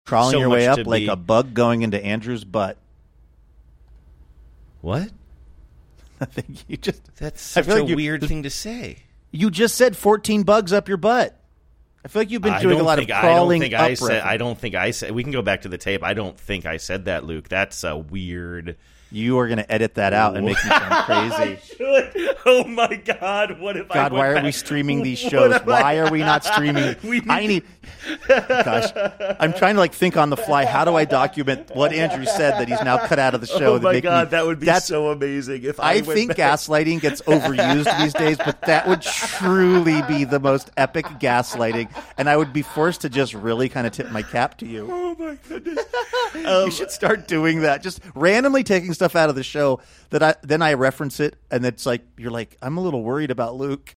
Crawling so your way much up to like be- a bug going into Andrew's butt. What? I think you just. That's I such feel like a you- weird thing to say. You just said 14 bugs up your butt. I feel like you've been doing a lot of crawling up. I don't think I said. We can go back to the tape. I don't think I said that, Luke. That's a weird. You are going to edit that out and make me sound crazy. Should. Oh my God! What if God, I? why are we streaming these shows? Why are we not streaming? I need. Gosh, I'm trying to think on the fly. How do I document what Andrew said that he's now cut out of the show? Oh my God, that would be so amazing if I I think gaslighting gets overused these days, but that would truly be the most epic gaslighting, and I would be forced to just really kind of tip my cap to you. Oh my goodness! You should start doing that. Just randomly taking stuff out of the show that then I reference it, and it's like you're like, I'm a little worried about Luke.